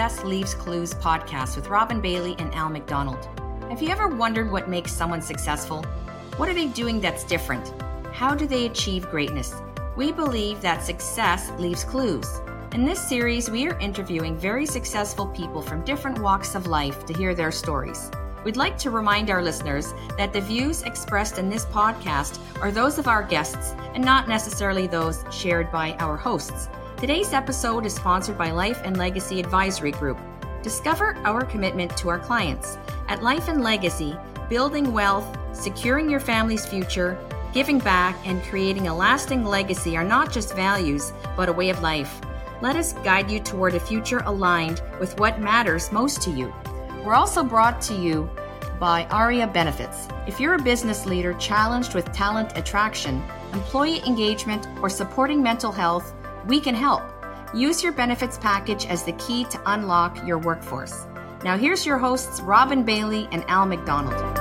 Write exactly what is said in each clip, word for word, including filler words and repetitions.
Success Leaves Clues podcast with Robin Bailey and Al McDonald. Have you ever wondered what makes someone successful? What are they doing that's different? How do they achieve greatness? We believe that success leaves clues. In this series, we are interviewing very successful people from different walks of life to hear their stories. We'd like to remind our listeners that the views expressed in this podcast are those of our guests and not necessarily those shared by our hosts. Today's episode is sponsored by Life and Legacy Advisory Group. Discover our commitment to our clients. At Life and Legacy, building wealth, securing your family's future, giving back, and creating a lasting legacy are not just values, but a way of life. Let us guide you toward a future aligned with what matters most to you. We're also brought to you by ARIA Benefits. If you're a business leader challenged with talent attraction, employee engagement, or supporting mental health, we can help. Use your benefits package as the key to unlock your workforce. Now here's your hosts, Robin Bailey and Al McDonald.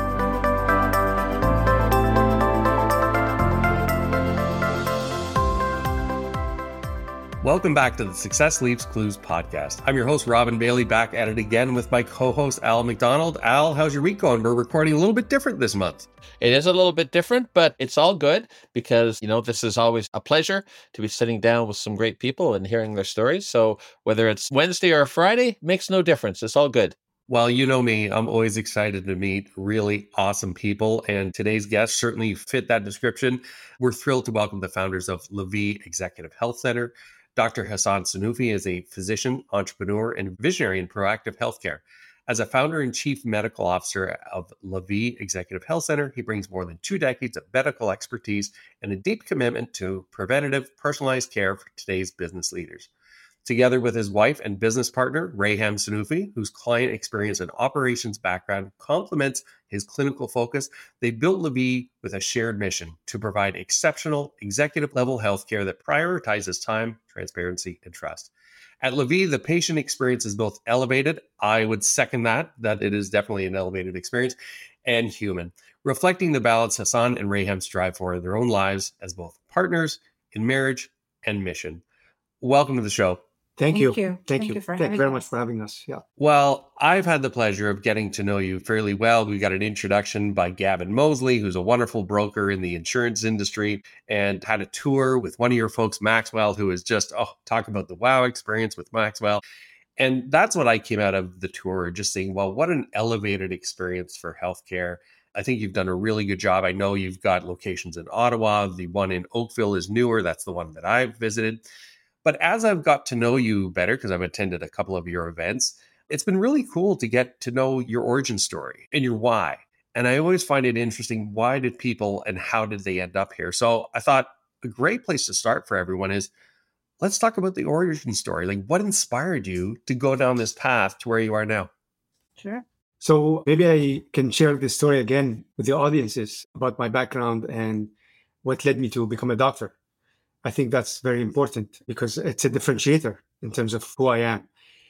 Welcome back to the Success Leaves Clues podcast. I'm your host, Robin Bailey, back at it again with my co-host, Al McDonald. Al, how's your week going? We're recording a little bit different this month. It is a little bit different, but it's all good because, you know, this is always a pleasure to be sitting down with some great people and hearing their stories. So whether it's Wednesday or Friday, makes no difference. It's all good. Well, you know me, I'm always excited to meet really awesome people, and today's guests certainly fit that description. We're thrilled to welcome the founders of LaVie Executive Health Center. Doctor Hassan Sanufi is a physician, entrepreneur, and visionary in proactive healthcare. As a founder and chief medical officer of LaVie Executive Health Center, he brings more than two decades of medical expertise and a deep commitment to preventative, personalized care for today's business leaders. Together with his wife and business partner, Rayham Sanufi, whose client experience and operations background complements his clinical focus, they built LaVie with a shared mission to provide exceptional executive-level healthcare that prioritizes time, transparency, and trust. At LaVie, the patient experience is both elevated, I would second that, that it is definitely an elevated experience, and human, reflecting the balance Hassan and Rayham strive for in their own lives as both partners in marriage and mission. Welcome to the show. Thank, Thank you. you. Thank, Thank you. you for Thank you having very us. much for having us. Yeah. Well, I've had the pleasure of getting to know you fairly well. We got an introduction by Gavin Mosley, who's a wonderful broker in the insurance industry, and had a tour with one of your folks, Maxwell, who is just, oh, talk about the wow experience with Maxwell. And that's what I came out of the tour, just saying, well, what an elevated experience for healthcare. I think you've done a really good job. I know you've got locations in Ottawa. The one in Oakville is newer. That's the one that I've visited. But as I've got to know you better, because I've attended a couple of your events, it's been really cool to get to know your origin story and your why. And I always find it interesting, why did people and how did they end up here? So I thought a great place to start for everyone is, let's talk about the origin story. Like, what inspired you to go down this path to where you are now? Sure. So maybe I can share this story again with the audiences about my background and what led me to become a doctor. I think that's very important because it's a differentiator in terms of who I am.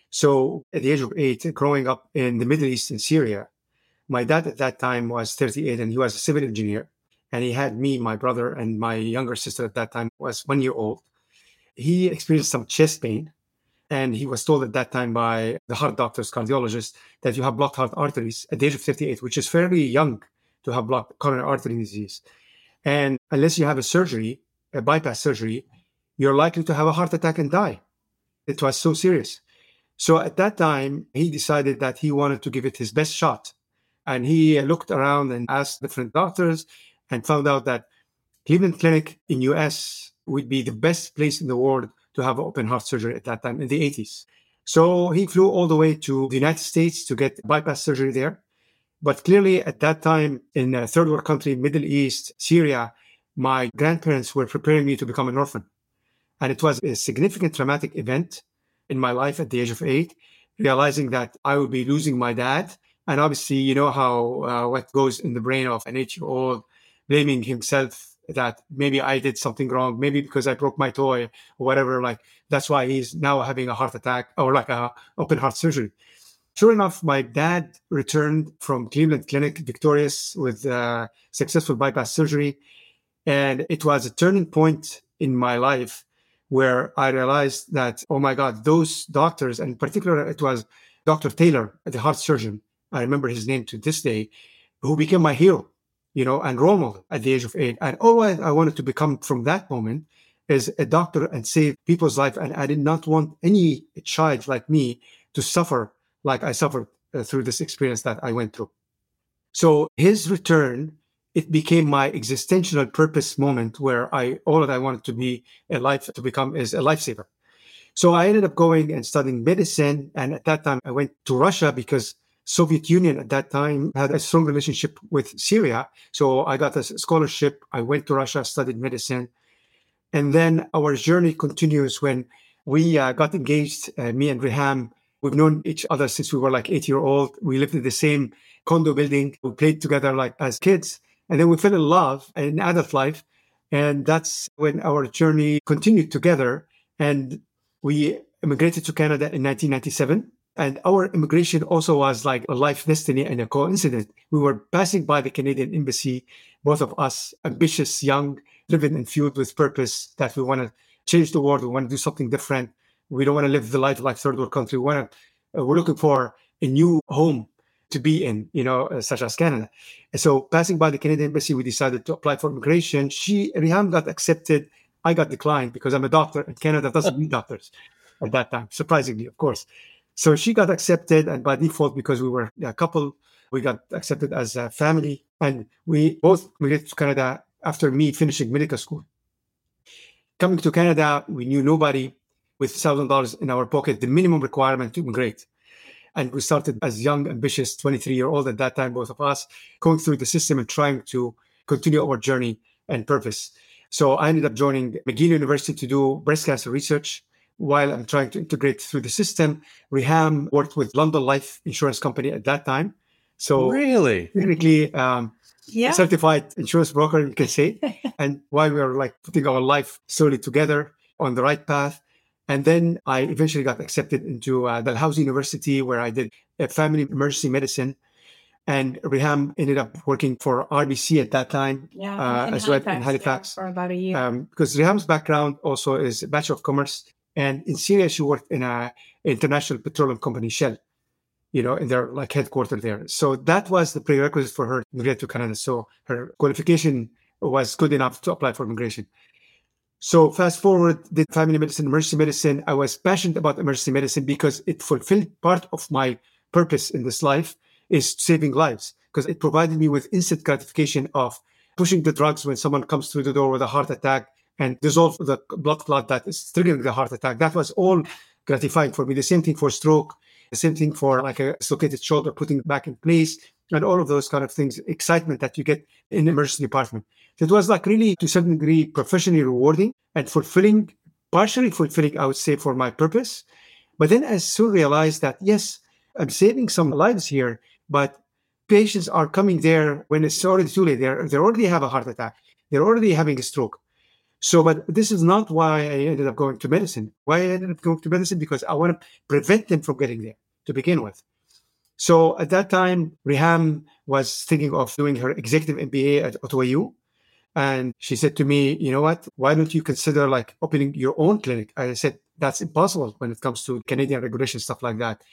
So at the age of eight, growing up in the Middle East in Syria, my dad at that time was thirty-eight and he was a civil engineer. And he had me, my brother, and my younger sister at that time was one year old. He experienced some chest pain. And he was told at that time by the heart doctors, cardiologists, that you have blocked heart arteries at the age of thirty-eight, which is fairly young to have blocked coronary artery disease. And unless you have a surgery, a bypass surgery, you're likely to have a heart attack and die. It was so serious. So at that time, he decided that he wanted to give it his best shot. And he looked around and asked different doctors and found out that Cleveland Clinic in U S would be the best place in the world to have open heart surgery at that time in the eighties. So he flew all the way to the United States to get bypass surgery there. But clearly at that time in a third world country, Middle East, Syria, my grandparents were preparing me to become an orphan. And it was a significant traumatic event in my life at the age of eight, realizing that I would be losing my dad. And obviously, you know how uh, what goes in the brain of an eight-year-old, blaming himself that maybe I did something wrong, maybe because I broke my toy or whatever. Like, that's why he's now having a heart attack or like a open heart surgery. Sure enough, my dad returned from Cleveland Clinic victorious with uh, successful bypass surgery. And it was a turning point in my life where I realized that, oh my God, those doctors, and in particular, it was Doctor Taylor, the heart surgeon. I remember his name to this day, who became my hero, you know, and role model at the age of eight. And all I wanted to become from that moment is a doctor and save people's life. And I did not want any child like me to suffer like I suffered uh, through this experience that I went through. So his return, it became my existential purpose moment where I, all that I wanted to be a life, to become is a lifesaver. So I ended up going and studying medicine. And at that time I went to Russia because Soviet Union at that time had a strong relationship with Syria. So I got a scholarship. I went to Russia, studied medicine. And then our journey continues when we uh, got engaged, uh, me and Reham. We've known each other since we were like eight year old. We lived in the same condo building. We played together like as kids. And then we fell in love in adult life. And that's when our journey continued together. And we immigrated to Canada in nineteen ninety-seven. And our immigration also was like a life destiny and a coincidence. We were passing by the Canadian embassy, both of us, ambitious, young, driven and fueled with purpose that we want to change the world. We want to do something different. We don't want to live the life like third world country. We want to, uh, we're looking for a new home to be in, you know, uh, such as Canada. And so passing by the Canadian embassy, we decided to apply for immigration. She, Reham got accepted. I got declined because I'm a doctor and Canada doesn't need doctors at that time, surprisingly, of course. So she got accepted, and by default, because we were a couple, we got accepted as a family, and we both migrated to Canada after me finishing medical school. Coming to Canada, we knew nobody with one thousand dollars in our pocket, the minimum requirement to immigrate. And we started as young, ambitious, twenty-three-year-old at that time, both of us, going through the system and trying to continue our journey and purpose. So I ended up joining McGill University to do breast cancer research while I'm trying to integrate through the system. Reham worked with London Life Insurance Company at that time. So really, technically, um, Yeah. certified insurance broker, you can say. And while we were like putting our life slowly together on the right path. And then I eventually got accepted into uh, Dalhousie University, where I did a family emergency medicine. And Reham ended up working for R B C at that time, Yeah, uh, in as well Halifax, in Halifax. yeah, for about a year. Um, because Reham's background also is a Bachelor of Commerce. And in Syria, she worked in a international petroleum company, Shell, you know, in their like headquarters there. So that was the prerequisite for her to migrate to Canada. So her qualification was good enough to apply for immigration. So fast forward, did family medicine, emergency medicine. I was passionate about emergency medicine because it fulfilled part of my purpose in this life is saving lives, because it provided me with instant gratification of pushing the drugs when someone comes through the door with a heart attack and dissolve the blood clot that is triggering the heart attack. That was all gratifying for me. The same thing for stroke, the same thing for like a dislocated shoulder, putting it back in place, and all of those kind of things, excitement that you get in the emergency department. So it was like really, to a certain degree, professionally rewarding and fulfilling, partially fulfilling, I would say, for my purpose. But then I soon realized that, yes, I'm saving some lives here, but patients are coming there when it's already too late. They're, they already have a heart attack. They're already having a stroke. So, but this is not why I ended up going to medicine. Why I ended up going to medicine? Because I want to prevent them from getting there to begin with. So at that time, Reham was thinking of doing her executive M B A at Ottawa U. And she said to me, you know what, why don't you consider like opening your own clinic? I said, that's impossible when it comes to Canadian regulation, stuff like that.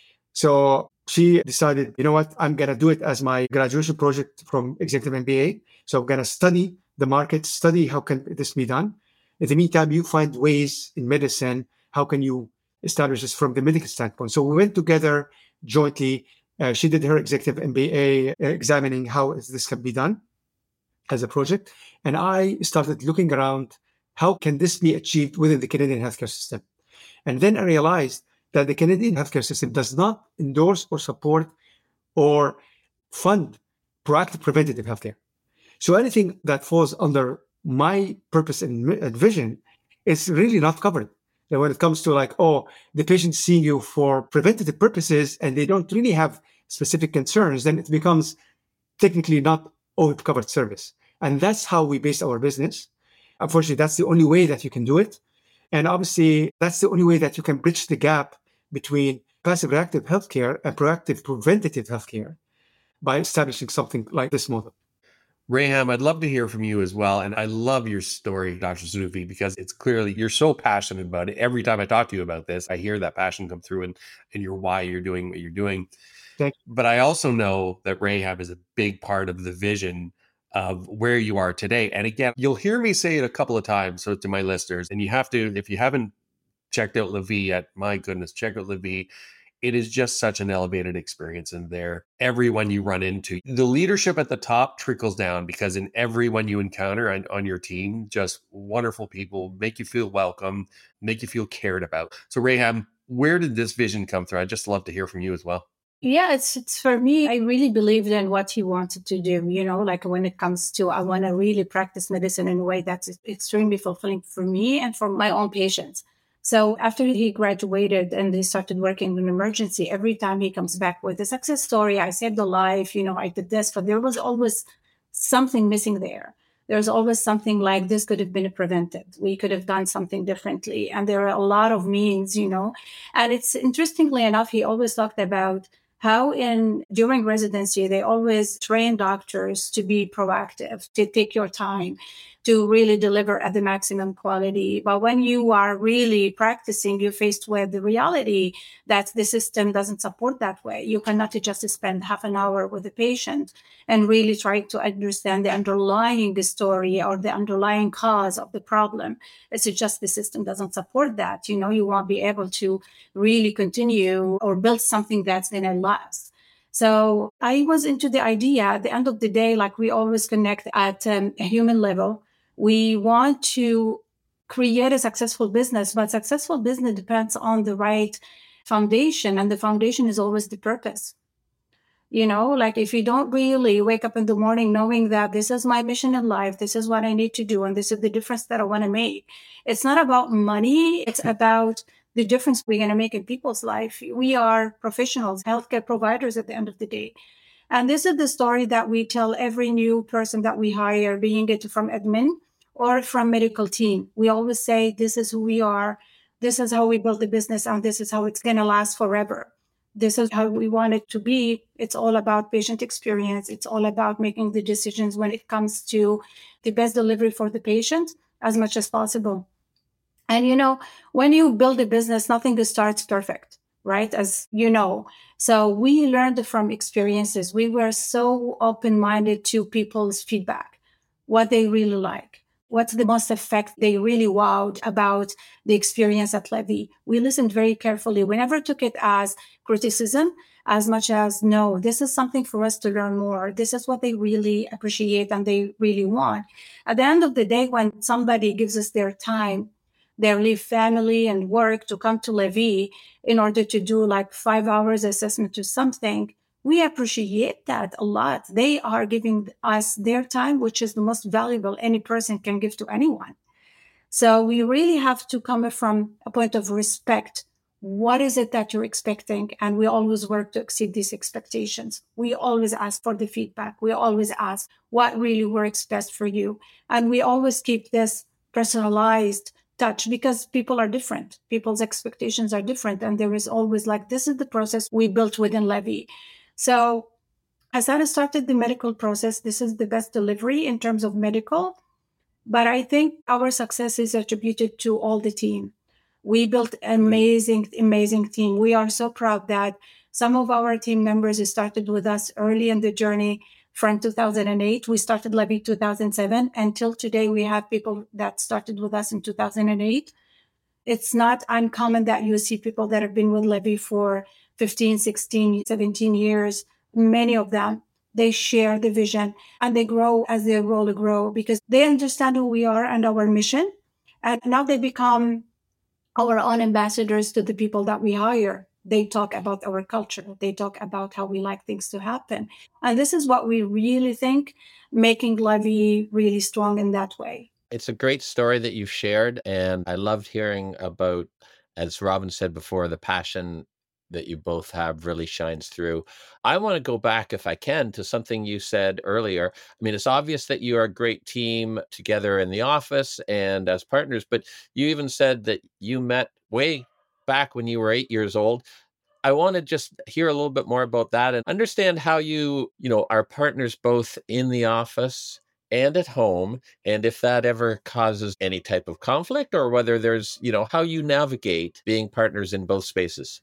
So she decided, you know what, I'm going to do it as my graduation project from executive M B A. So I'm going to study the market, study how can this be done. In the meantime, you find ways in medicine, how can you establish this from the medical standpoint? So we went together jointly. Uh, she did her executive M B A, uh, examining how this can be done as a project. And I started looking around, how can this be achieved within the Canadian healthcare system? And then I realized that the Canadian healthcare system does not endorse or support or fund proactive preventative healthcare. So anything that falls under my purpose and vision is really not covered. And when it comes to like, oh, the patient seeing you for preventative purposes and they don't really have specific concerns, then it becomes technically not all covered service. And that's how we base our business. Unfortunately, that's the only way that you can do it. And obviously, that's the only way that you can bridge the gap between passive reactive healthcare and proactive preventative healthcare by establishing something like this model. Rayham, I'd love to hear from you as well. And I love your story, Doctor Sufi, because it's clearly you're so passionate about it. Every time I talk to you about this, I hear that passion come through and, and your why you're doing what you're doing. Thank you. But I also know that Rayham is a big part of the vision of where you are today. And again, you'll hear me say it a couple of times so to my listeners, and you have to, if you haven't checked out LaVie yet, my goodness, check out LaVie. It is just such an elevated experience in there. Everyone you run into, the leadership at the top trickles down because in everyone you encounter on, on your team, just wonderful people, make you feel welcome, make you feel cared about. So Rayham, where did this vision come through? I'd just love to hear from you as well. Yeah, it's it's for me, I really believed in what he wanted to do, you know, like when it comes to, I want to really practice medicine in a way that's extremely fulfilling for me and for my own patients. So after he graduated and he started working in emergency, every time he comes back with a success story, I saved a life, you know, I did this, but there was always something missing there. There's always something like this could have been prevented. We could have done something differently. And there are a lot of means, you know, and it's interestingly enough, he always talked about how in during residency, they always train doctors to be proactive, to take your time, to really deliver at the maximum quality. But when you are really practicing, you're faced with the reality that the system doesn't support that way. You cannot just spend half an hour with a patient and really try to understand the underlying story or the underlying cause of the problem. It's just the system doesn't support that. You know, you won't be able to really continue or build something that's going to last. So I was into the idea at the end of the day, like we always connect at um, a human level. We want to create a successful business, but successful business depends on the right foundation, and the foundation is always the purpose. You know, like if you don't really wake up in the morning knowing that this is my mission in life, this is what I need to do, and this is the difference that I want to make. It's not about money. It's about the difference we're going to make in people's life. We are professionals, healthcare providers at the end of the day. And this is the story that we tell every new person that we hire, being it from admin or from medical team. We always say, this is who we are. This is how we build the business, and this is how it's going to last forever. This is how we want it to be. It's all about patient experience. It's all about making the decisions when it comes to the best delivery for the patient as much as possible. And, you know, when you build a business, nothing starts perfect, right? As you know. So we learned from experiences. We were so open-minded to people's feedback, what they really like, what's the most effect they really wowed about the experience at LaVie. We listened very carefully. We never took it as criticism as much as, no, this is something for us to learn more. This is what they really appreciate and they really want. At the end of the day, when somebody gives us their time, they leave family and work to come to LaVie in order to do like five hours assessment to something, we appreciate that a lot. They are giving us their time, which is the most valuable any person can give to anyone. So we really have to come from a point of respect. What is it that you're expecting? And we always work to exceed these expectations. We always ask for the feedback. We always ask what really works best for you. And we always keep this personalized touch because people are different. People's expectations are different. And there is always like, this is the process we built within LaVie. So as I started the medical process, this is the best delivery in terms of medical. But I think our success is attributed to all the team. We built an amazing, amazing team. We are so proud that some of our team members started with us early in the journey from two thousand eight. We started LaVie two thousand seven. Until today, we have people that started with us in two thousand eight. It's not uncommon that you see people that have been with LaVie for fifteen, sixteen, seventeen years. Many of them, they share the vision and they grow as their role grow because they understand who we are and our mission. And now they become our own ambassadors to the people that we hire. They talk about our culture. They talk about how we like things to happen. And this is what we really think, making LaVie really strong in that way. It's a great story that you've shared. And I loved hearing about, as Robin said before, the passion that you both have really shines through. I want to go back, if I can, to something you said earlier. I mean, it's obvious that you are a great team together in the office and as partners, but you even said that you met way back when you were eight years old. I want to just hear a little bit more about that and understand how you, you know, are partners both in the office and at home, and if that ever causes any type of conflict, or whether there's, you know, how you navigate being partners in both spaces.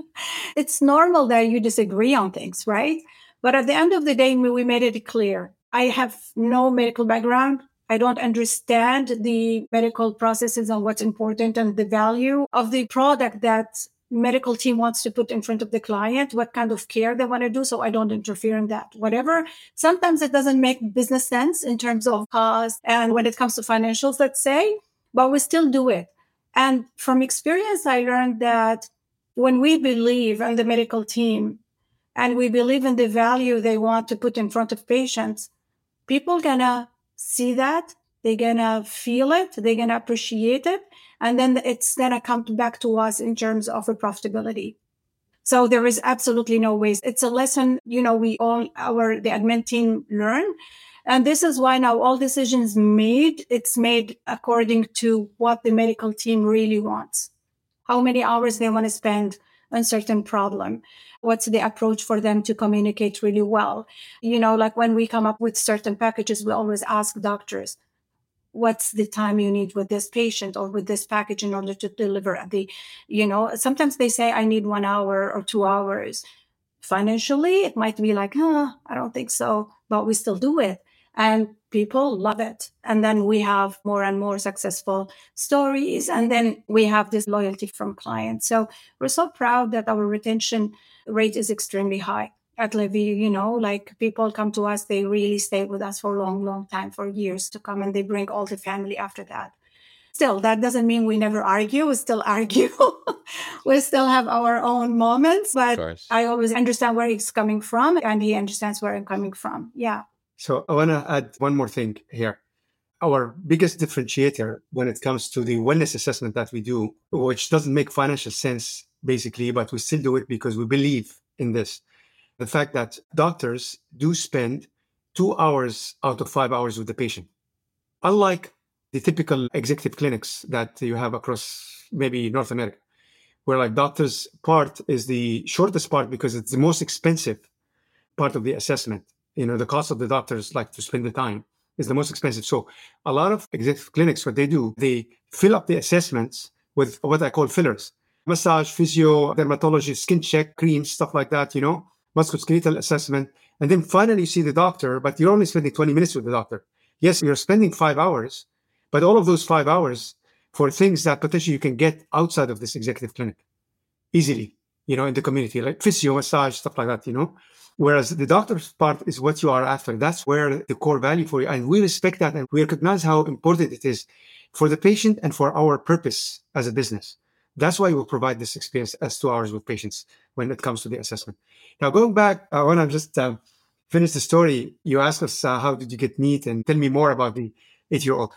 It's normal that you disagree on things, right? But at the end of the day, we made it clear. I have no medical background. I don't understand the medical processes and what's important and the value of the product that medical team wants to put in front of the client, what kind of care they want to do. So I don't interfere in that. Whatever. Sometimes it doesn't make business sense in terms of cost and when it comes to financials, let's say, but we still do it. And from experience, I learned that when we believe in the medical team and we believe in the value they want to put in front of patients, people gonna see that, they're gonna feel it, they're gonna appreciate it, and then it's gonna come back to us in terms of a profitability. So there is absolutely no waste. It's a lesson, you know, we all, our, the admin team learn. And this is why now all decisions made, it's made according to what the medical team really wants. How many hours they want to spend on certain problem. What's the approach for them to communicate really well? You know, like when we come up with certain packages, we always ask doctors, what's the time you need with this patient or with this package in order to deliver the, you know, sometimes they say, I need one hour or two hours. Financially, it might be like, huh, I don't think so, but we still do it. And people love it. And then we have more and more successful stories. And then we have this loyalty from clients. So we're so proud that our retention rate is extremely high at Levy. You know, like people come to us, they really stay with us for a long, long time, for years to come, and they bring all the family after that. Still, that doesn't mean we never argue. We still argue. We still have our own moments, but I always understand where he's coming from and he understands where I'm coming from. Yeah. So I want to add one more thing here. Our biggest differentiator when it comes to the wellness assessment that we do, which doesn't make financial sense basically, but we still do it because we believe in this. The fact that doctors do spend two hours out of five hours with the patient. Unlike the typical executive clinics that you have across maybe North America, where like doctors' part is the shortest part because it's the most expensive part of the assessment. You know, the cost of the doctors like to spend the time is the most expensive. So a lot of executive clinics, what they do, they fill up the assessments with what I call fillers, massage, physio, dermatology, skin check, creams, stuff like that, you know, musculoskeletal assessment. And then finally you see the doctor, but you're only spending twenty minutes with the doctor. Yes, you're spending five hours, but all of those five hours for things that potentially you can get outside of this executive clinic easily, you know, in the community, like physio, massage, stuff like that, you know. Whereas the doctor's part is what you are after. That's where the core value for you. And we respect that and we recognize how important it is for the patient and for our purpose as a business. That's why we provide this experience as two hours with patients when it comes to the assessment. Now, going back, I want to just uh, finish the story. You asked us, uh, how did you get meet? And tell me more about the eight-year-old.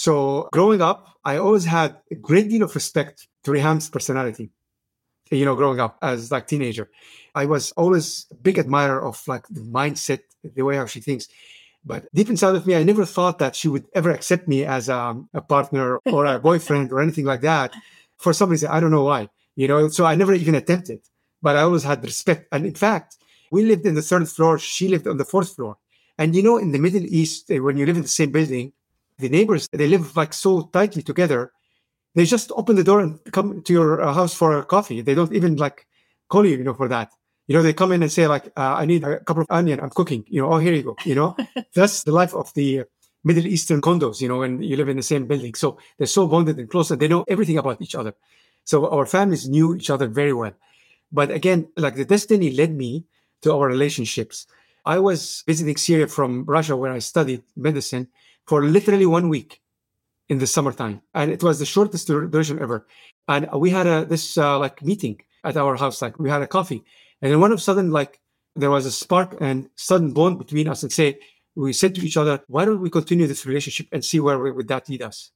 So growing up, I always had a great deal of respect to Reham's personality. You know, growing up as like teenager, I was always a big admirer of like the mindset, the way how she thinks. But deep inside of me, I never thought that she would ever accept me as a, a partner or a boyfriend or anything like that. For some reason, I don't know why, you know, so I never even attempted, but I always had respect. And in fact, we lived in the third floor. She lived on the fourth floor. And, you know, in the Middle East, when you live in the same building, the neighbors, they live like so tightly together. They just open the door and come to your uh, house for a coffee. They don't even like call you, you know, for that. You know, they come in and say like, uh, I need a couple of onion. I'm cooking, you know, oh, here you go. You know, that's the life of the Middle Eastern condos, you know, when you live in the same building. So they're so bonded and close that they know everything about each other. So our families knew each other very well. But again, like the destiny led me to our relationships. I was visiting Syria from Russia where I studied medicine for literally one week. In the summertime. And it was the shortest duration ever. And we had a, this uh, like meeting at our house, like we had a coffee. And then one of a sudden, like there was a spark and sudden bond between us and say, we said to each other, why don't we continue this relationship and see where would that lead us?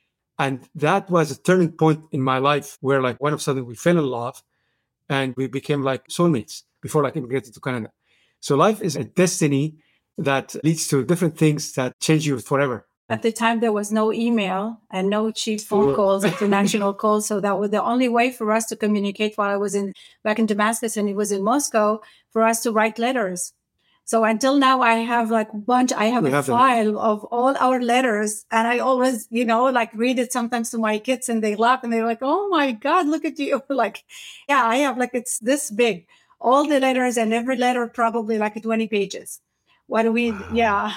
And that was a turning point in my life where like one of a sudden we fell in love and we became like soulmates before like immigrated to Canada. So life is a destiny that leads to different things that change you forever. At the time, there was no email and no cheap phone calls, international calls. So that was the only way for us to communicate while I was in back in Damascus and it was in Moscow for us to write letters. So until now, I have like a bunch, I have we a have file them. Of all our letters. And I always, you know, like read it sometimes to my kids and they laugh and they're like, oh my God, look at you. Like, yeah, I have like, it's this big, all the letters and every letter probably like twenty pages. What do we, wow. yeah.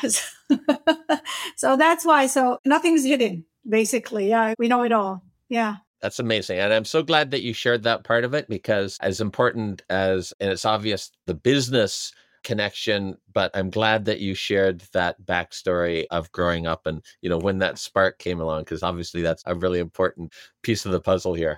So that's why, so nothing's hidden, basically. Yeah, we know it all. Yeah. That's amazing. And I'm so glad that you shared that part of it because as important as, and it's obvious, the business connection, but I'm glad that you shared that backstory of growing up and, you know, when that spark came along, because obviously that's a really important piece of the puzzle here.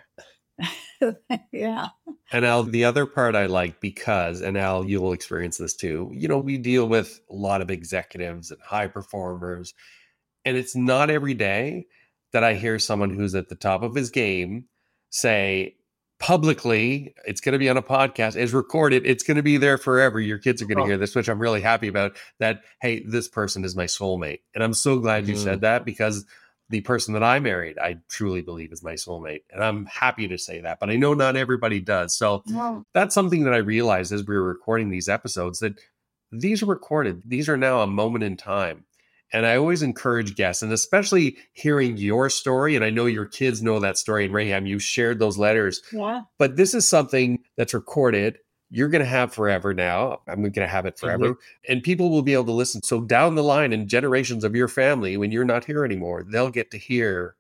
Yeah. And Al, the other part I like because, and Al, you will experience this too, you know, we deal with a lot of executives and high performers, and it's not every day that I hear someone who's at the top of his game say, publicly, it's going to be on a podcast, it's recorded, it's going to be there forever. Your kids are going to oh. hear this, which I'm really happy about, that, hey, this person is my soulmate. And I'm so glad you mm. said that because the person that I married, I truly believe is my soulmate. And I'm happy to say that, but I know not everybody does. So wow. that's something that I realized as we were recording these episodes, that these are recorded. These are now a moment in time. And I always encourage guests, and especially hearing your story, and I know your kids know that story, and Raham, you shared those letters. Yeah. But this is something that's recorded. You're going to have forever now. I'm going to have it forever. Mm-hmm. And people will be able to listen. So down the line in generations of your family, when you're not here anymore, they'll get to hear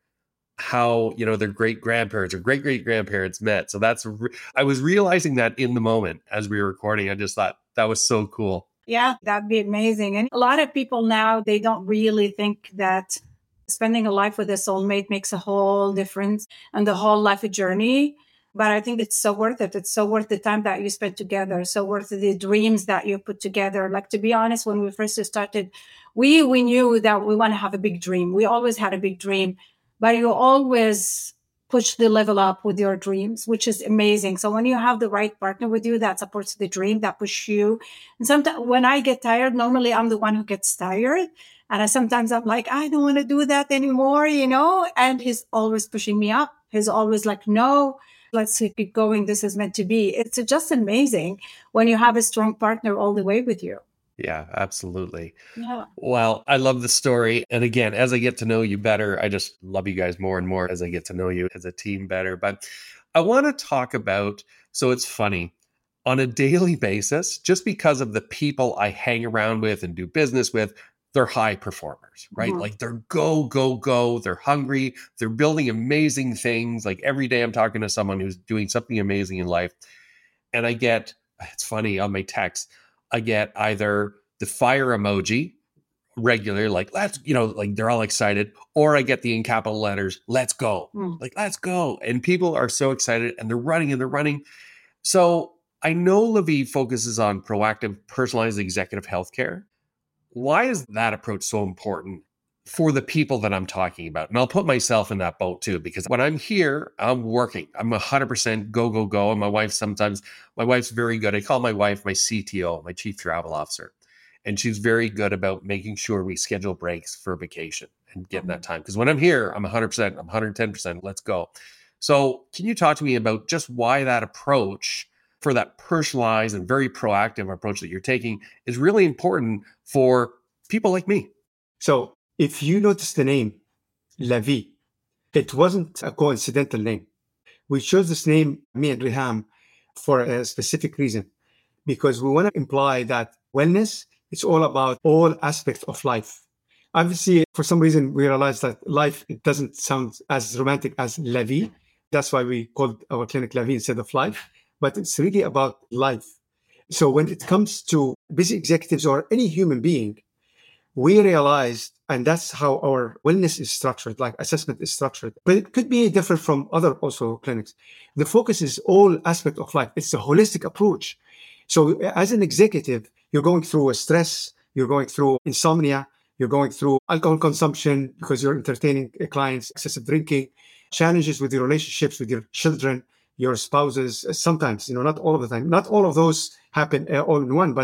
how, you know, their great-grandparents or great-great-grandparents met. So that's, re- I was realizing that in the moment as we were recording. I just thought that was so cool. Yeah, that'd be amazing. And a lot of people now, they don't really think that spending a life with a soulmate makes a whole difference and the whole life journey. But I think it's so worth it. It's so worth the time that you spend together. So worth the dreams that you put together. Like, to be honest, when we first started, we, we knew that we want to have a big dream. We always had a big dream, but you always push the level up with your dreams, which is amazing. So when you have the right partner with you that supports the dream, that push you. And sometimes when I get tired, normally I'm the one who gets tired. And I, sometimes I'm like, I don't want to do that anymore, you know, and he's always pushing me up. He's always like, no, let's keep going. This is meant to be. It's just amazing when you have a strong partner all the way with you. Yeah, absolutely. Yeah. Well, I love the story. And again, as I get to know you better, I just love you guys more and more as I get to know you as a team better. But I want to talk about, so it's funny, on a daily basis, just because of the people I hang around with and do business with, they're high performers, right? Mm-hmm. Like they're go, go, go. They're hungry. They're building amazing things. Like every day I'm talking to someone who's doing something amazing in life. And I get, it's funny, on my text, I get either the fire emoji regular, like, let's, you know, like they're all excited, or I get the in capital letters, let's go, mm. like, let's go. And people are so excited and they're running and they're running. So I know Levie focuses on proactive, personalized executive healthcare. Why is that approach so important for the people that I'm talking about? And I'll put myself in that boat too, because when I'm here, I'm working. I'm one hundred percent go, go, go. And my wife sometimes, my wife's very good. I call my wife my C T O, my Chief Travel Officer. And she's very good about making sure we schedule breaks for vacation and getting that time. Because when I'm here, I'm one hundred percent, I'm one hundred ten percent, let's go. So can you talk to me about just why that approach, for that personalized and very proactive approach that you're taking, is really important for people like me? So if you notice the name, Levie, it wasn't a coincidental name. We chose this name, me and Raham, for a specific reason, because we want to imply that wellness is all about all aspects of life. Obviously, for some reason, we realized that life, it doesn't sound as romantic as Levie. That's why we called our clinic Levie instead of life. But it's really about life. So when it comes to busy executives or any human being, we realized, and that's how our wellness is structured, like assessment is structured, but it could be different from other also clinics. The focus is all aspect of life. It's a holistic approach. So as an executive, you're going through a stress, you're going through insomnia, you're going through alcohol consumption because you're entertaining clients, excessive drinking, challenges with your relationships with your children, your spouses, sometimes, you know, not all of the time. Not all of those happen uh, all in one, but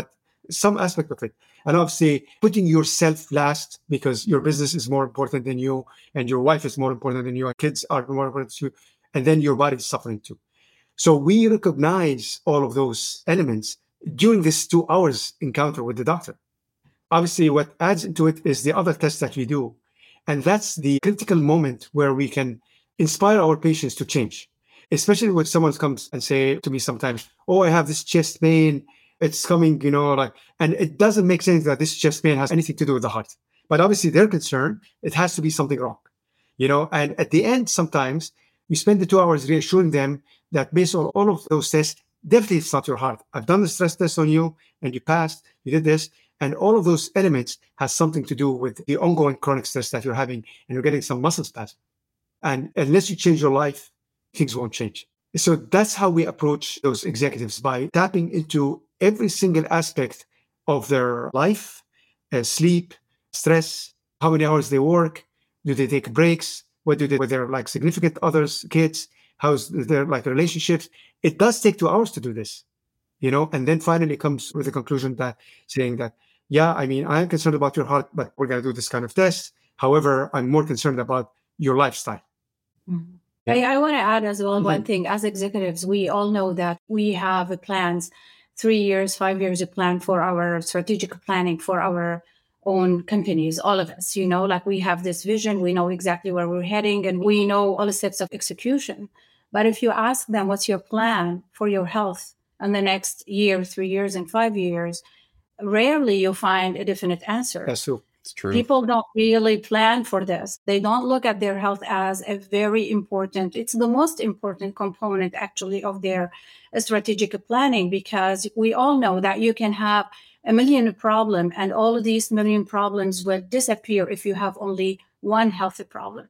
some aspect of it. And obviously putting yourself last because your business is more important than you and your wife is more important than you and kids are more important to you. And then your body is suffering too. So we recognize all of those elements during this two hours encounter with the doctor. Obviously, what adds into it is the other tests that we do. And that's the critical moment where we can inspire our patients to change, especially when someone comes and say to me sometimes, oh, I have this chest pain. It's coming, you know, like, and it doesn't make sense that this chest pain has anything to do with the heart. But obviously they're concerned. It has to be something wrong, you know, and at the end, sometimes we spend the two hours reassuring them that based on all of those tests, definitely it's not your heart. I've done the stress test on you and you passed, you did this. And all of those elements has something to do with the ongoing chronic stress that you're having and you're getting some muscle spasm. And unless you change your life, things won't change. So that's how we approach those executives, by tapping into every single aspect of their life, uh, sleep, stress, how many hours they work, do they take breaks, what do they, with their like significant others, kids, how's their like relationships. It does take two hours to do this, you know, and then finally comes with the conclusion that saying that, yeah, I mean, I'm concerned about your heart, but we're going to do this kind of test. However, I'm more concerned about your lifestyle. Mm-hmm. I, I want to add as well, mm-hmm. one thing. As executives, we all know that we have plans, three years, five years of plan for our strategic planning for our own companies, all of us, you know, like we have this vision, we know exactly where we're heading, and we know all the steps of execution. But if you ask them, what's your plan for your health in the next year, three years, and five years, rarely you'll find a definite answer. That's true. It's true. People don't really plan for this. They don't look at their health as a very important, it's the most important component actually of their strategic planning, because we all know that you can have a million problems and all of these million problems will disappear if you have only one healthy problem.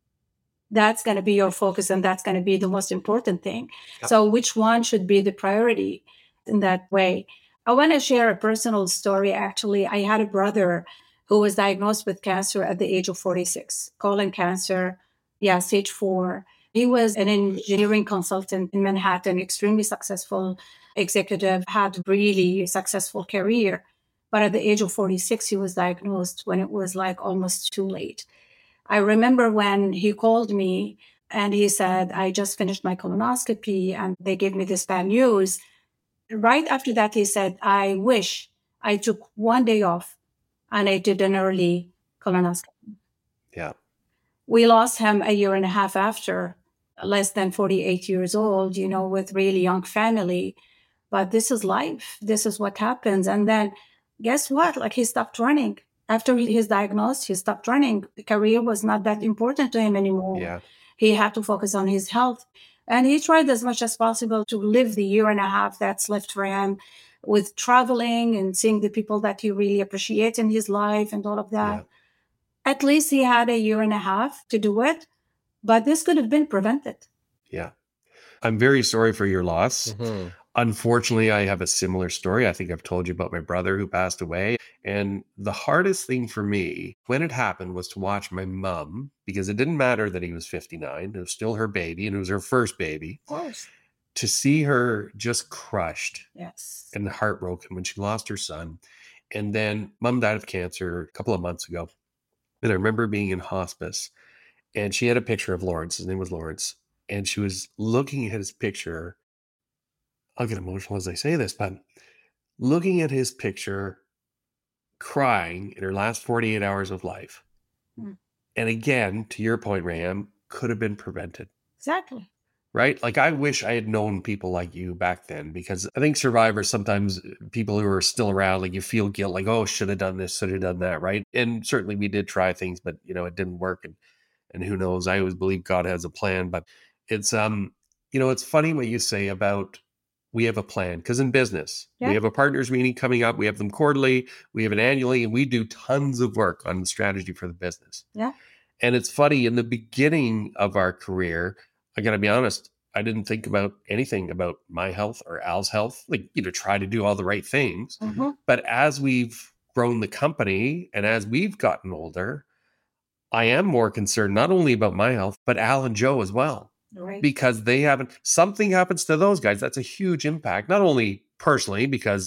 That's going to be your focus and that's going to be the most important thing. Yep. So which one should be the priority in that way? I want to share a personal story. Actually, I had a brother who was diagnosed with cancer at the age of forty-six, colon cancer, yeah, stage four. He was an engineering consultant in Manhattan, extremely successful executive, had really successful career. But at the age of forty-six, he was diagnosed when it was like almost too late. I remember when he called me and he said, I just finished my colonoscopy and they gave me this bad news. Right after that, he said, I wish I took one day off and I did an early colonoscopy. Yeah. We lost him a year and a half after, less than forty-eight years old, you know, with really young family. But this is life. This is what happens. And then guess what? Like he stopped running. After he's diagnosed, he stopped running. The career was not that important to him anymore. Yeah. He had to focus on his health. And he tried as much as possible to live the year and a half that's left for him with traveling and seeing the people that he really appreciates in his life and all of that. Yeah. At least he had a year and a half to do it, but this could have been prevented. Yeah. I'm very sorry for your loss. Mm-hmm. Unfortunately, I have a similar story. I think I've told you about my brother who passed away. And the hardest thing for me when it happened was to watch my mom, because it didn't matter that he was fifty-nine. It was still her baby, and it was her first baby. Of course. To see her just crushed, yes, and heartbroken when she lost her son. And then mom died of cancer a couple of months ago. And I remember being in hospice, and she had a picture of Lawrence. His name was Lawrence. And she was looking at his picture. I'll get emotional as I say this, but looking at his picture, crying in her last forty-eight hours of life. Mm. And again, to your point, Rayam, could have been prevented. Exactly. Right? Like, I wish I had known people like you back then, because I think survivors, sometimes people who are still around, like you feel guilt, like, oh, should have done this, should have done that, right? And certainly we did try things, but, you know, it didn't work. And, and who knows? I always believe God has a plan, but it's, um, you know, it's funny what you say about we have a plan, because in business, yeah. we have a partners meeting coming up. We have them quarterly, we have it annually, and we do tons of work on the strategy for the business. Yeah. And it's funny, in the beginning of our career, I got to be honest, I didn't think about anything about my health or Al's health, like, you know, try to do all the right things. Mm-hmm. But as we've grown the company and as we've gotten older, I am more concerned not only about my health, but Al and Joe as well. Right. Because they haven't, something happens to those guys. That's a huge impact, not only personally, because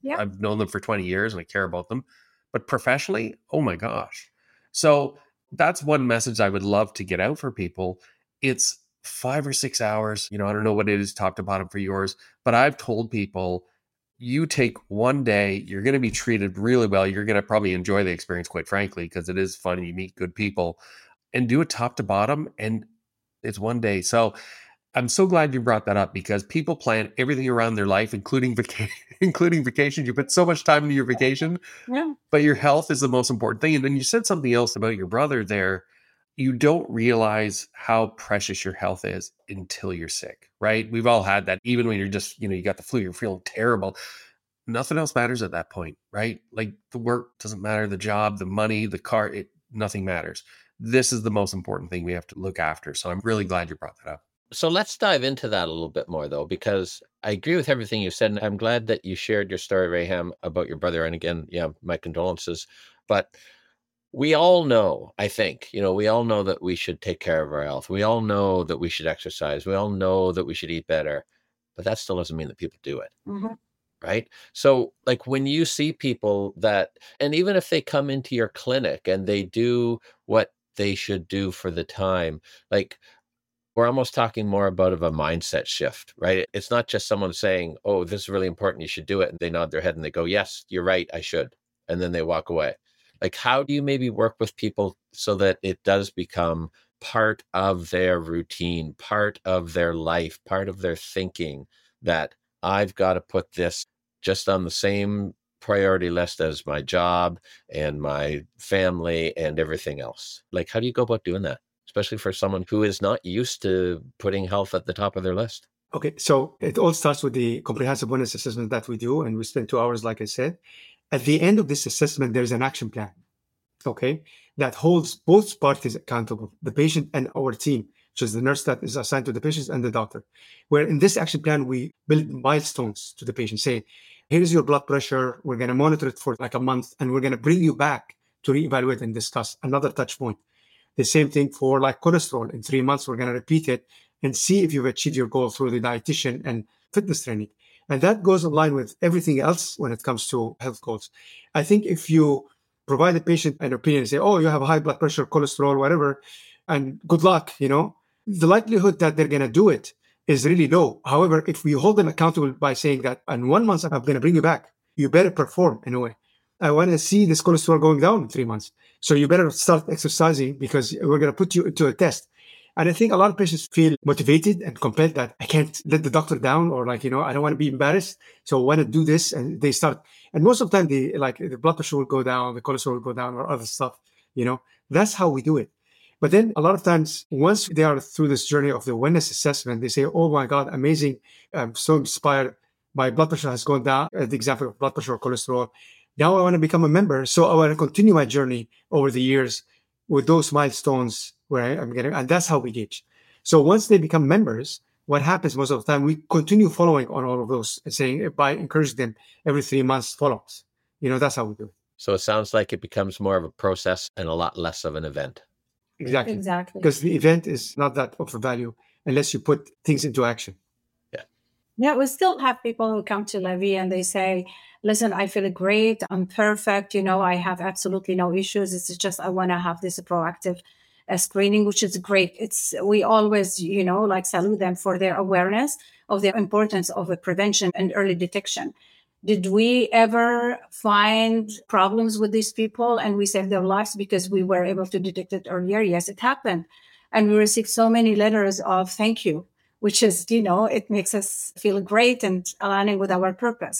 Yeah. I've known them for twenty years and I care about them. But professionally, oh my gosh. So that's one message I would love to get out for people. It's five or six hours. You know, I don't know what it is top to bottom for yours, but I've told people, you take one day, you're going to be treated really well. You're going to probably enjoy the experience, quite frankly, because it is fun. You meet good people, and do it top to bottom. And it's one day. So I'm so glad you brought that up, because people plan everything around their life, including vacation, including vacations. You put so much time into your vacation, Yeah. but your health is the most important thing. And then you said something else about your brother there. You don't realize how precious your health is until you're sick, right? We've all had that. Even when you're just, you know, you got the flu, you're feeling terrible. Nothing else matters at that point, right? Like the work doesn't matter, the job, the money, the car, it, nothing matters. This is the most important thing we have to look after. So I'm really glad you brought that up. So let's dive into that a little bit more, though, because I agree with everything you said. And I'm glad that you shared your story, Rayham, about your brother. And again, yeah, my condolences. But we all know, I think, you know, we all know that we should take care of our health. We all know that we should exercise. We all know that we should eat better. But that still doesn't mean that people do it. Mm-hmm. Right? So like when you see people that, and even if they come into your clinic and they do what they should do for the time, like we're almost talking more about of a mindset shift, right? It's not just someone saying, oh, this is really important, you should do it. And they nod their head and they go, yes, you're right, I should. And then they walk away. Like, how do you maybe work with people so that it does become part of their routine, part of their life, part of their thinking, that I've got to put this just on the same priority list as my job and my family and everything else? Like, how do you go about doing that, especially for someone who is not used to putting health at the top of their list? Okay, so it all starts with the comprehensive wellness assessment that we do, and we spend two hours, like I said. At the end of this assessment, there's an action plan, okay, that holds both parties accountable, the patient and our team, which is the nurse that is assigned to the patient and the doctor. Where in this action plan, we build milestones to the patient, saying, here's your blood pressure, we're going to monitor it for like a month, and we're going to bring you back to reevaluate and discuss another touch point. The same thing for like cholesterol. In three months, we're going to repeat it and see if you've achieved your goal through the dietitian and fitness training. And that goes in line with everything else when it comes to health goals. I think if you provide the patient an opinion and say, oh, you have high blood pressure, cholesterol, whatever, and good luck, you know, the likelihood that they're going to do it is really low. However, if we hold them accountable by saying that in one month, I'm going to bring you back, you better perform in a way. I want to see this cholesterol going down in three months. So you better start exercising because we're going to put you into a test. And I think a lot of patients feel motivated and compelled that I can't let the doctor down, or like, you know, I don't want to be embarrassed. So I want to do this. And they start, and most of the time they like the blood pressure will go down, the cholesterol will go down, or other stuff, you know, that's how we do it. But then a lot of times, once they are through this journey of the wellness assessment, they say, oh my God, amazing. I'm so inspired. My blood pressure has gone down. Uh, the example of blood pressure or cholesterol. Now I want to become a member. So I want to continue my journey over the years with those milestones where I'm getting, and that's how we gauge. So once they become members, what happens most of the time, we continue following on all of those and saying by encouraging them every three months follow-ups. You know, that's how we do it. So it sounds like it becomes more of a process and a lot less of an event. Exactly. Exactly. Because the event is not that of a value unless you put things into action. Yeah. Yeah, we still have people who come to Levy and they say, listen, I feel great. I'm perfect. You know, I have absolutely no issues. It's just I want to have this proactive uh, screening, which is great. It's we always, you know, like salute them for their awareness of the importance of the prevention and early detection. Did we ever find problems with these people and we saved their lives because we were able to detect it earlier? Yes, it happened. And we received so many letters of thank you, which is, you know, it makes us feel great and aligning with our purpose.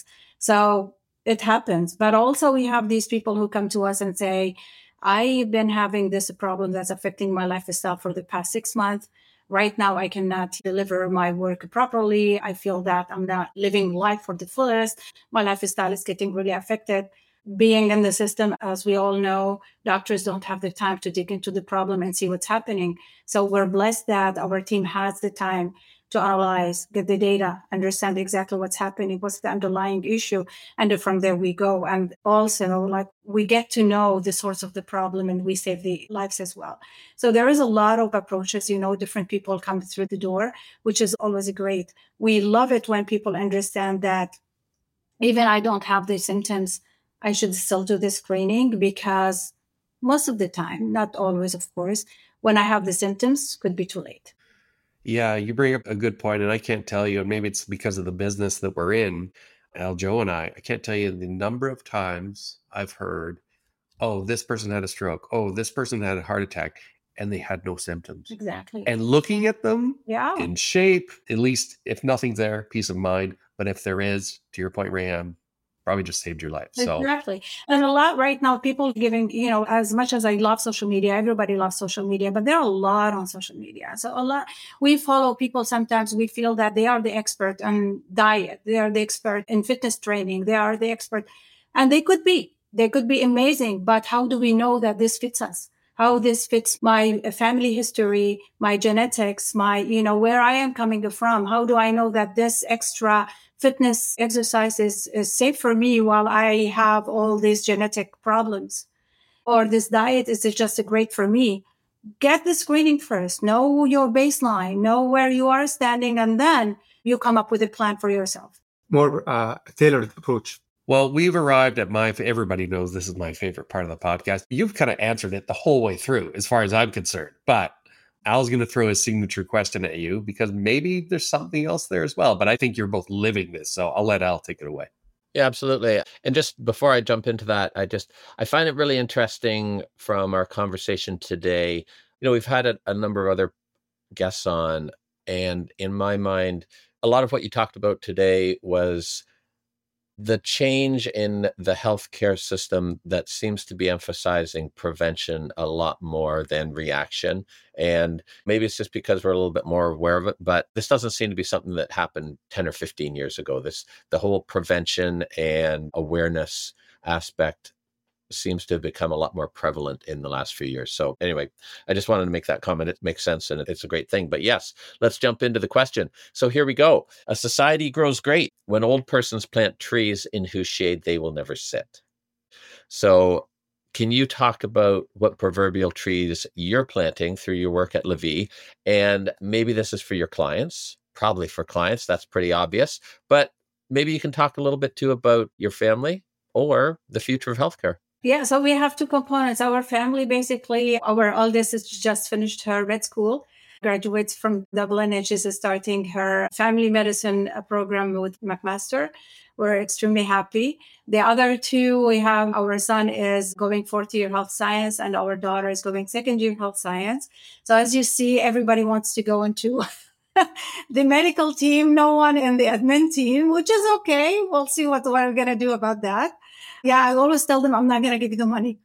So it happens. But also we have these people who come to us and say, I've been having this problem that's affecting my lifestyle for the past six months. Right now, I cannot deliver my work properly. I feel that I'm not living life for the fullest. My lifestyle is getting really affected. Being in the system, as we all know, doctors don't have the time to dig into the problem and see what's happening. So we're blessed that our team has the time to analyze, get the data, understand exactly what's happening, what's the underlying issue, and then from there we go. And also, like, we get to know the source of the problem and we save the lives as well. So there is a lot of approaches, you know, different people come through the door, which is always great. We love it when people understand that even I don't have the symptoms, I should still do the screening, because most of the time, not always, of course, when I have the symptoms, could be too late. Yeah, you bring up a good point, and I can't tell you, and maybe it's because of the business that we're in, Al, Joe and I, I can't tell you the number of times I've heard, oh, this person had a stroke. Oh, this person had a heart attack, and they had no symptoms. Exactly. And looking at them Yeah. in shape, at least if nothing's there, peace of mind. But if there is, to your point, Rayam, probably just saved your life. So Exactly. And a lot right now, people giving, you know, as much as I love social media, everybody loves social media, but there are a lot on social media. So a lot, we follow people. Sometimes we feel that they are the expert on diet. They are the expert in fitness training. They are the expert, and they could be, they could be amazing. But how do we know that this fits us? How this fits my family history, my genetics, my, you know, where I am coming from? How do I know that this extra fitness exercise is, is safe for me while I have all these genetic problems? Or this diet is just great for me? Get the screening first. Know your baseline. Know where you are standing. And then you come up with a plan for yourself. More uh, tailored approach. Well, we've arrived at my, everybody knows this is my favorite part of the podcast. You've kind of answered it the whole way through, as far as I'm concerned. But Al's going to throw his signature question at you, because maybe there's something else there as well. But I think you're both living this. So I'll let Al take it away. Yeah, absolutely. And just before I jump into that, I just, I find it really interesting from our conversation today. You know, we've had a, a number of other guests on, and in my mind, a lot of what you talked about today was the change in the healthcare system that seems to be emphasizing prevention a lot more than reaction. And maybe it's just because we're a little bit more aware of it, but this doesn't seem to be something that happened ten or fifteen years ago. This, the whole prevention and awareness aspect seems to have become a lot more prevalent in the last few years. So anyway, I just wanted to make that comment. It makes sense and it's a great thing. But yes, let's jump into the question. So here we go. A society grows great when old persons plant trees in whose shade they will never sit. So can you talk about what proverbial trees you're planting through your work at LaVie? And maybe this is for your clients, probably for clients, that's pretty obvious, but maybe you can talk a little bit too about your family or the future of healthcare. Yeah, so we have two components. Our family, basically, our oldest has just finished her med school, graduates from Dublin, and she's starting her family medicine program with McMaster. We're extremely happy. The other two, we have our son is going fourth year health science, and our daughter is going second year health science. So as you see, everybody wants to go into the medical team, no one in the admin team, which is okay. We'll see what we're going to do about that. Yeah, I always tell them, I'm not going to give you the money.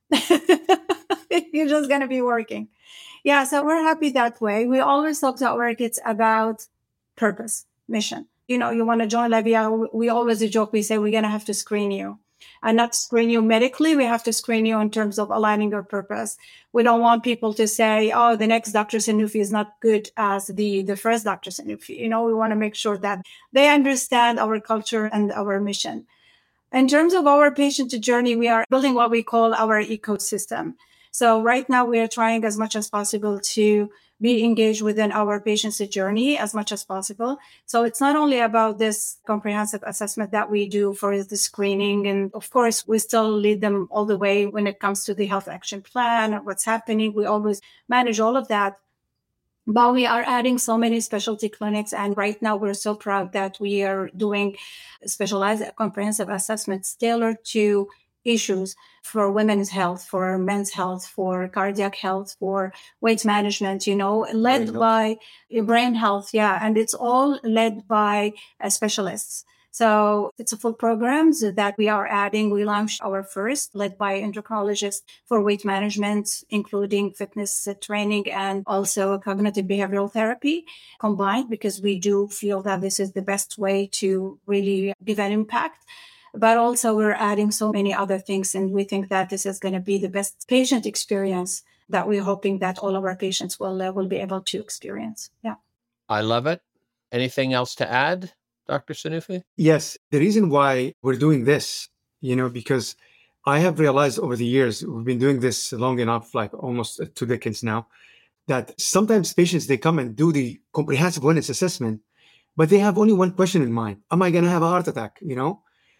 You're just going to be working. Yeah, so we're happy that way. We always talk to our kids about purpose, mission. You know, you want to join LaVie, we always joke, we say, we're going to have to screen you. And not screen you medically, we have to screen you in terms of aligning your purpose. We don't want people to say, oh, the next Doctor Sanofi is not good as the, the first Doctor Sanofi. You know, we want to make sure that they understand our culture and our mission. In terms of our patient journey, we are building what we call our ecosystem. So right now we are trying as much as possible to be engaged within our patient's journey as much as possible. So it's not only about this comprehensive assessment that we do for the screening. And of course, we still lead them all the way when it comes to the health action plan or what's happening. We always manage all of that. But we are adding so many specialty clinics. And right now we're so proud that we are doing specialized comprehensive assessments tailored to issues for women's health, for men's health, for cardiac health, for weight management, you know, led brain by health. brain health. Yeah. And it's all led by uh, specialists. So it's a full program that we are adding. We launched our first, led by endocrinologists for weight management, including fitness training and also cognitive behavioral therapy combined, because we do feel that this is the best way to really give an impact. But also we're adding so many other things. And we think that this is going to be the best patient experience that we're hoping that all of our patients will, uh, will be able to experience. Yeah. I love it. Anything else to add, Doctor Sanofi? Yes. The reason why we're doing this, you know, because I have realized over the years, we've been doing this long enough, like almost two decades now, that sometimes patients, they come and do the comprehensive wellness assessment, but they have only one question in mind. Am I going to have a heart attack? You know,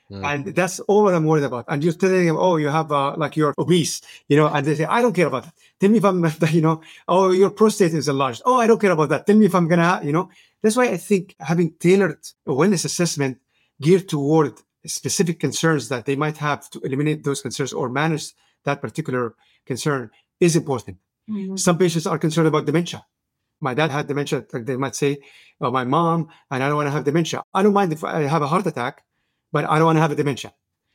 Mm. And that's all I'm worried about. And you're telling them, oh, you have, uh, like, you're obese, you know, and they say, I don't care about that. Tell me if I'm, you know, oh, your prostate is enlarged. Oh, I don't care about that. Tell me if I'm going to, you know. That's why I think having tailored a wellness assessment geared toward specific concerns that they might have to eliminate those concerns or manage that particular concern is important. Mm-hmm. Some patients are concerned about dementia. My dad had dementia. They might say, oh, my mom, and I don't want to have dementia. I don't mind if I have a heart attack, but I don't want to have a dementia.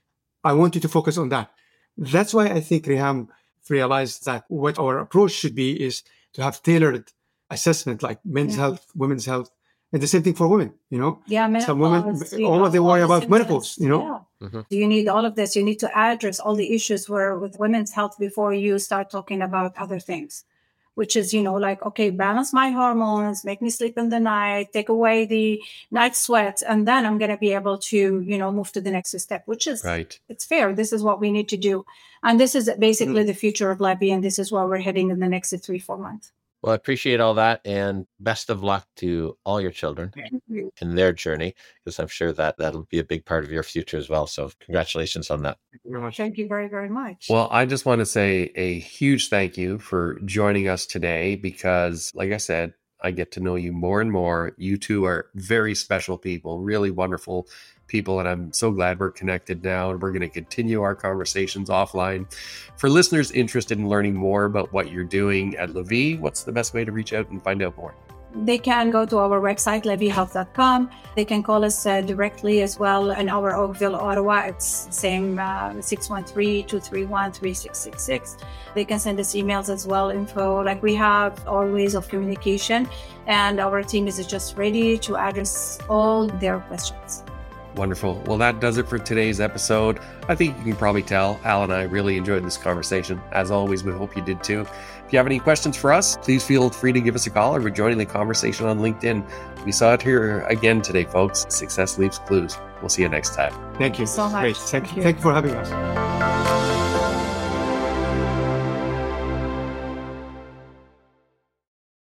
I want you to focus on that. That's why I think Reham realized that what our approach should be is to have tailored assessment, like men's yeah. health, women's health, and the same thing for women, you know? Yeah, menopause. Some women, all of them worry about menopause, you know? Yeah. Mm-hmm. You need all of this. You need to address all the issues where with women's health before you start talking about other things. Which is, you know, like, okay, balance my hormones, make me sleep in the night, take away the night sweats, and then I'm going to be able to, you know, move to the next step, which is, right. It's fair. This is what we need to do. And this is basically mm-hmm. the future of Levy, and this is where we're heading in the next three, four months. Well, I appreciate all that, and best of luck to all your children in their journey, because I'm sure that that'll be a big part of your future as well. So congratulations on that. Thank you very much. Thank you very, very much. Well, I just want to say a huge thank you for joining us today, because like I said, I get to know you more and more. You two are very special people, really wonderful people, and I'm so glad we're connected now, and we're going to continue our conversations offline. For listeners interested in learning more about what you're doing at Levy, what's the best way to reach out and find out more? They can go to our website, levy health dot com. They can call us uh, directly as well in our Oakville, Ottawa. It's same uh, six one three, two three one, three six six six. They can send us emails as well, info. Like, we have all ways of communication, and our team is just ready to address all their questions. Wonderful. Well, that does it for today's episode. I think you can probably tell Al and I really enjoyed this conversation. As always, we hope you did too. If you have any questions for us, please feel free to give us a call or we're joining the conversation on LinkedIn. We saw it here again today, folks. Success leaves clues. We'll see you next time. Thank you so much. Great. Thank, Thank you. Thank you for having us.